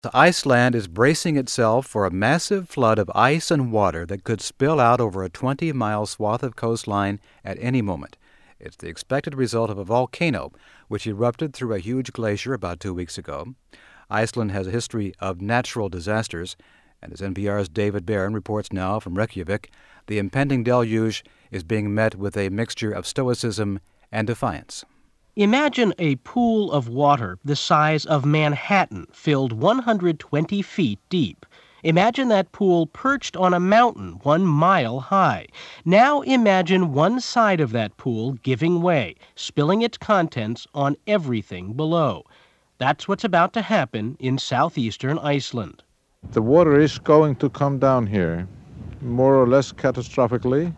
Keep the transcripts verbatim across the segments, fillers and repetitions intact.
Iceland is bracing itself for a massive flood of ice and water that could spill out over a twenty-mile swath of coastline at any moment. It's the expected result of a volcano which erupted through a huge glacier about two weeks ago. Iceland has a history of natural disasters, and as N P R's David Barron reports now from Reykjavik, the impending deluge is being met with a mixture of stoicism and defiance. Imagine a pool of water the size of Manhattan, filled one hundred twenty feet deep. Imagine that pool perched on a mountain one mile high. Now imagine one side of that pool giving way, spilling its contents on everything below. That's what's about to happen in southeastern Iceland. The water is going to come down here, more or less catastrophically.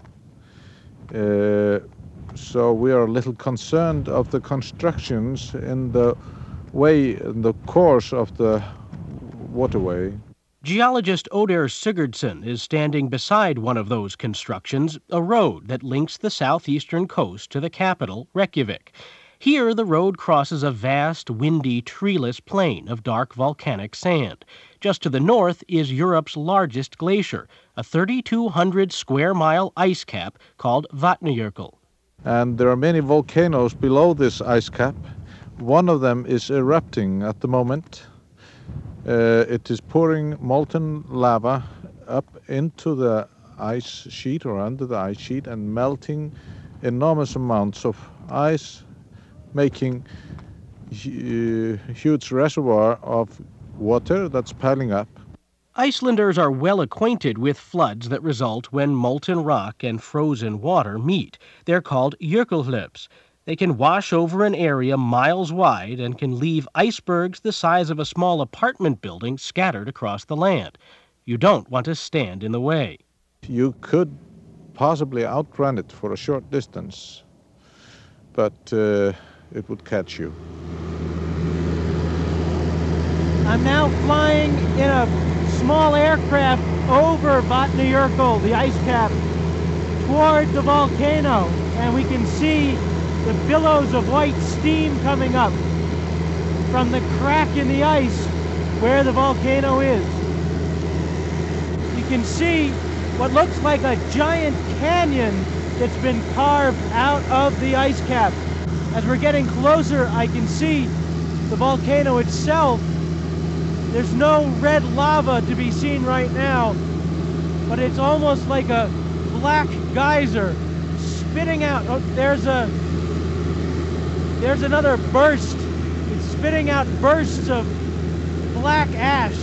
Uh, So we are a little concerned of the constructions in the way, in the course of the waterway. Geologist Oddr Sigurdsson is standing beside one of those constructions, a road that links the southeastern coast to the capital, Reykjavik. Here, the road crosses a vast, windy, treeless plain of dark volcanic sand. Just to the north is Europe's largest glacier, a thirty-two hundred square mile ice cap called Vatnajökull. And there are many volcanoes below this ice cap. One of them is erupting at the moment. Uh, it is pouring molten lava up into the ice sheet or under the ice sheet and melting enormous amounts of ice, making a huge reservoir of water that's piling up. Icelanders are well acquainted with floods that result when molten rock and frozen water meet. They're called jökulhlaups. They can wash over an area miles wide and can leave icebergs the size of a small apartment building scattered across the land. You don't want to stand in the way. You could possibly outrun it for a short distance, but uh, it would catch you. I'm now flying in a small aircraft over Vatnajökull, the ice cap, toward the volcano, and we can see the billows of white steam coming up from the crack in the ice where the volcano is. You can see what looks like a giant canyon that's been carved out of the ice cap. As we're getting closer, I can see the volcano itself. There's no red lava to be seen right now, but it's almost like a black geyser spitting out. Oh, there's a, there's another burst. It's spitting out bursts of black ash.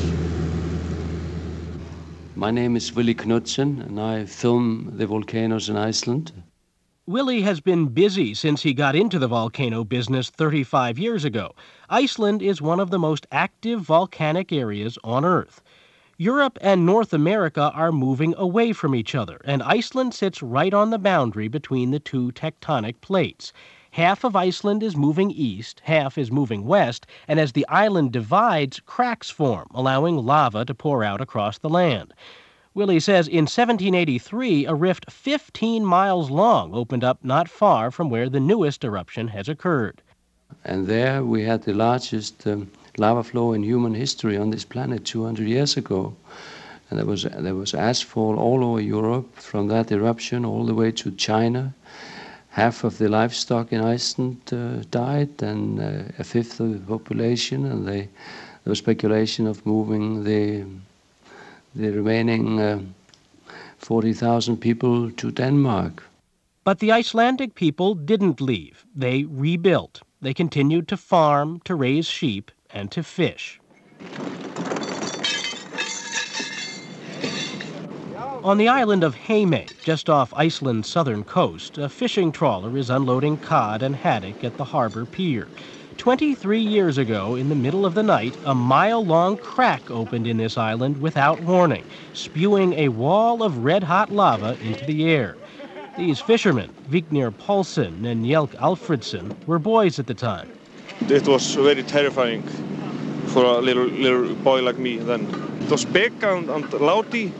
My name is Willy Knudsen, and I film the volcanoes in Iceland. Willie has been busy since he got into the volcano business thirty-five years ago. Iceland is one of the most active volcanic areas on Earth. Europe and North America are moving away from each other, and Iceland sits right on the boundary between the two tectonic plates. Half of Iceland is moving east, half is moving west, and as the island divides, cracks form, allowing lava to pour out across the land. Willie says in seventeen eighty-three, a rift fifteen miles long opened up not far from where the newest eruption has occurred. And there we had the largest um, lava flow in human history on this planet two hundred years ago. And there was, there was ashfall all over Europe from that eruption all the way to China. Half of the livestock in Iceland uh, died, and uh, a fifth of the population, and they, there was speculation of moving the the remaining uh, forty thousand people to Denmark. But the Icelandic people didn't leave. They rebuilt. They continued to farm, to raise sheep, and to fish. On the island of Heimaey, just off Iceland's southern coast, a fishing trawler is unloading cod and haddock at the harbor pier. Twenty-three years ago, in the middle of the night, a mile-long crack opened in this island without warning, spewing a wall of red-hot lava into the air. These fishermen, Vignir Paulsen and Jelk Alfredsson, were boys at the time. It was very terrifying for a little little boy like me then. It was big and, and loudy,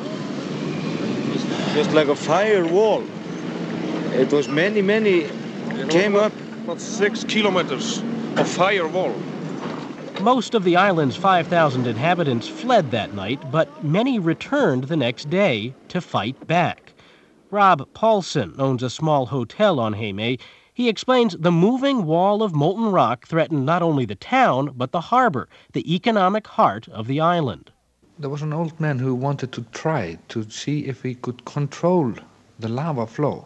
just like a firewall. It was many, many came up. About six kilometers of firewall. Most of the island's five thousand inhabitants fled that night, but many returned the next day to fight back. Rob Paulson owns a small hotel on Heime. He explains the moving wall of molten rock threatened not only the town, but the harbor, the economic heart of the island. There was an old man who wanted to try to see if he could control the lava flow.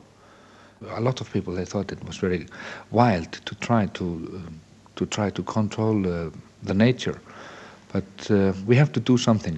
A lot of people, they thought it was very wild to try to uh, to try to control uh, the nature. But uh, we have to do something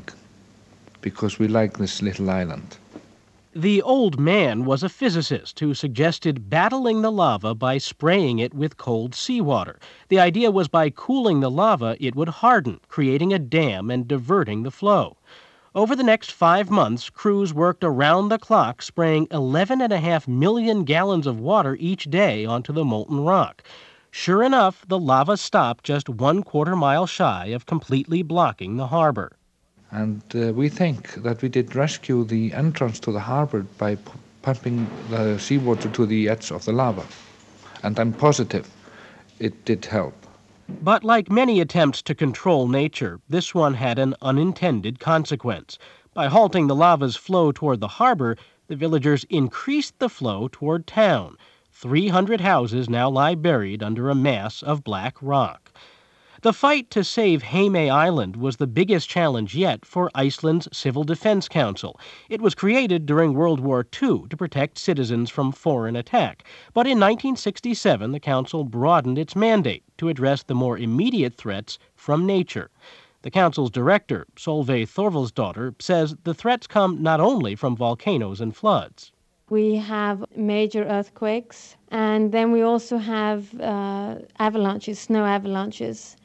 because we like this little island. The old man was a physicist who suggested battling the lava by spraying it with cold seawater. The idea was by cooling the lava, it would harden, creating a dam and diverting the flow. Over the next five months, crews worked around the clock, spraying eleven and a half million gallons of water each day onto the molten rock. Sure enough, the lava stopped just one quarter mile shy of completely blocking the harbor. And uh, we think that we did rescue the entrance to the harbor by p- pumping the seawater to the edge of the lava. And I'm positive it did help. But like many attempts to control nature, this one had an unintended consequence. By halting the lava's flow toward the harbor, the villagers increased the flow toward town. three hundred houses now lie buried under a mass of black rock. The fight to save Heime Island was the biggest challenge yet for Iceland's Civil Defense Council. It was created during World War Two to protect citizens from foreign attack. But in nineteen sixty-seven, the council broadened its mandate to address the more immediate threats from nature. The council's director, Solveig Thorvaldsdottir, says the threats come not only from volcanoes and floods. We have major earthquakes, and then we also have uh, avalanches, snow avalanches.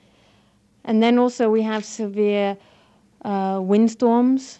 And then also we have severe uh, windstorms,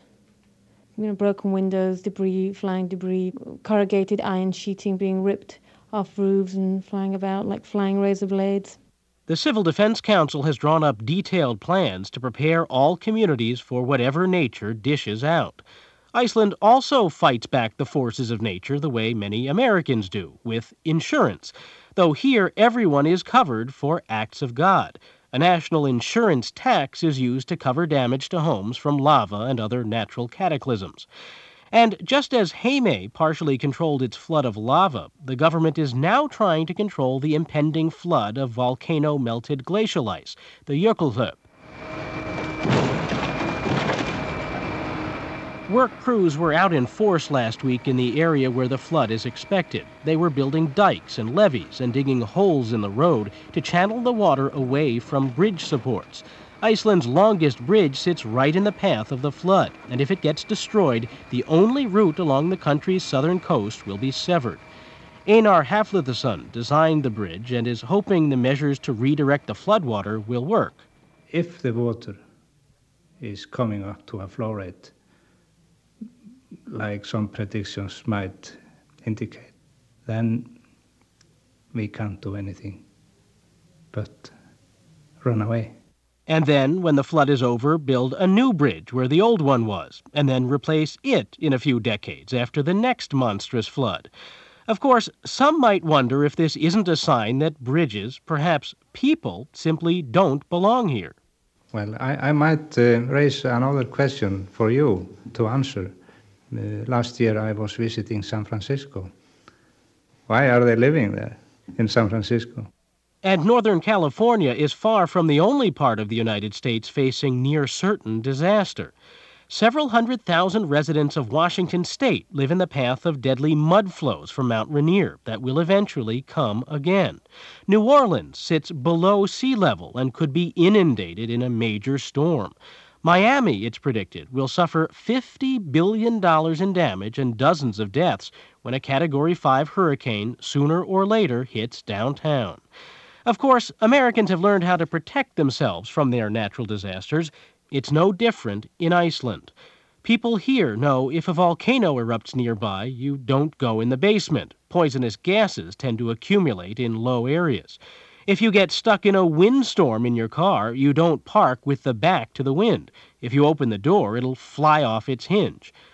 you know, broken windows, debris, flying debris, corrugated iron sheeting being ripped off roofs and flying about like flying razor blades. The Civil Defense Council has drawn up detailed plans to prepare all communities for whatever nature dishes out. Iceland also fights back the forces of nature the way many Americans do, with insurance, though here everyone is covered for acts of God. A national insurance tax is used to cover damage to homes from lava and other natural cataclysms. And just as Heime partially controlled its flood of lava, the government is now trying to control the impending flood of volcano-melted glacial ice, the Jökulhlaup. Work crews were out in force last week in the area where the flood is expected. They were building dikes and levees and digging holes in the road to channel the water away from bridge supports. Iceland's longest bridge sits right in the path of the flood, and if it gets destroyed, the only route along the country's southern coast will be severed. Einar Hafliðason designed the bridge and is hoping the measures to redirect the floodwater will work. If the water is coming up to a flow rate, like some predictions might indicate, then we can't do anything but run away. And then, when the flood is over, build a new bridge where the old one was, and then replace it in a few decades after the next monstrous flood. Of course, some might wonder if this isn't a sign that bridges, perhaps people, simply don't belong here. Well, I, I might uh, raise another question for you to answer. Uh, last year I was visiting San Francisco. Why are they living there in San Francisco? And Northern California is far from the only part of the United States facing near-certain disaster. Several hundred thousand residents of Washington state live in the path of deadly mud flows from Mount Rainier that will eventually come again. New Orleans sits below sea level and could be inundated in a major storm. Miami, it's predicted, will suffer fifty billion dollars in damage and dozens of deaths when a Category five hurricane sooner or later hits downtown. Of course, Americans have learned how to protect themselves from their natural disasters. It's no different in Iceland. People here know if a volcano erupts nearby, you don't go in the basement. Poisonous gases tend to accumulate in low areas. If you get stuck in a windstorm in your car, you don't park with the back to the wind. If you open the door, it'll fly off its hinge.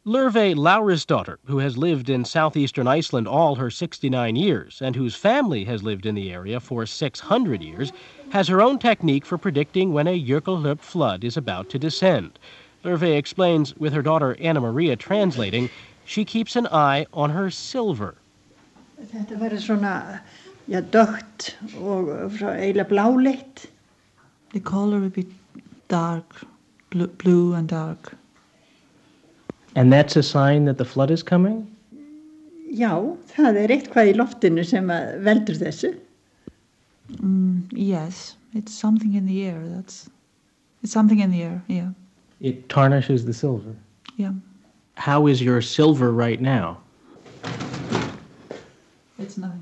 Lurve Laurisdottir, who has lived in southeastern Iceland all her sixty-nine years and whose family has lived in the area for six hundred years, has her own technique for predicting when a Jökulhlaup flood is about to descend. Lurve explains, with her daughter Anna Maria translating, she keeps an eye on her silver. Þetta verður svona, ja, dögt og eiginlega bláleitt. The color will be dark, blue, blue and dark. And that's a sign that the flood is coming? Já, það er eitthvað í loftinu sem veldur þessu. Mm, yes, it's something in the air. That's, it's something in the air, yeah. It tarnishes the silver? Yeah. How is your silver right now? It's nothing.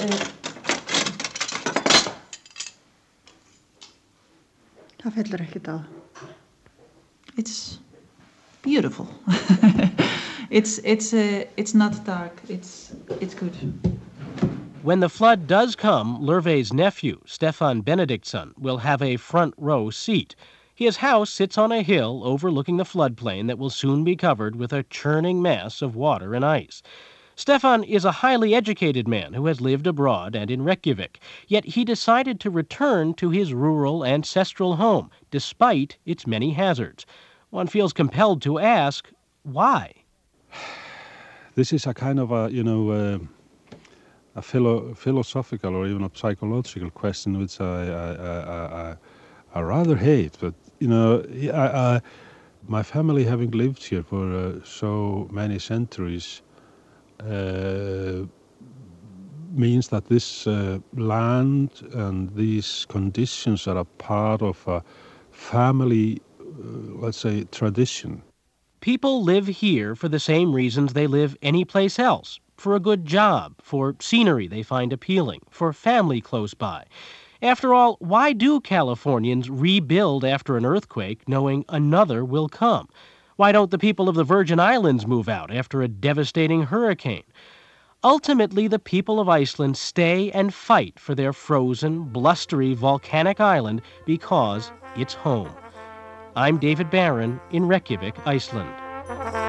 Það fellur ekkert á. It's beautiful. it's it's uh, it's not dark. It's it's good. When the flood does come, Lurve's nephew, Stefan Benediktsson, will have a front row seat. His house sits on a hill overlooking the floodplain that will soon be covered with a churning mass of water and ice. Stefan is a highly educated man who has lived abroad and in Reykjavik, yet he decided to return to his rural ancestral home, despite its many hazards. One feels compelled to ask, why? This is a kind of a, you know, uh, a philo philosophical or even a psychological question, which I, I, I, I, I rather hate. But, you know, I, I, my family having lived here for uh, so many centuries, Uh, means that this uh, land and these conditions are a part of a family, uh, let's say, tradition. People live here for the same reasons they live anyplace else. For a good job, for scenery they find appealing, for family close by. After all, why do Californians rebuild after an earthquake knowing another will come? Why don't the people of the Virgin Islands move out after a devastating hurricane? Ultimately, the people of Iceland stay and fight for their frozen, blustery, volcanic island because it's home. I'm David Barron in Reykjavik, Iceland.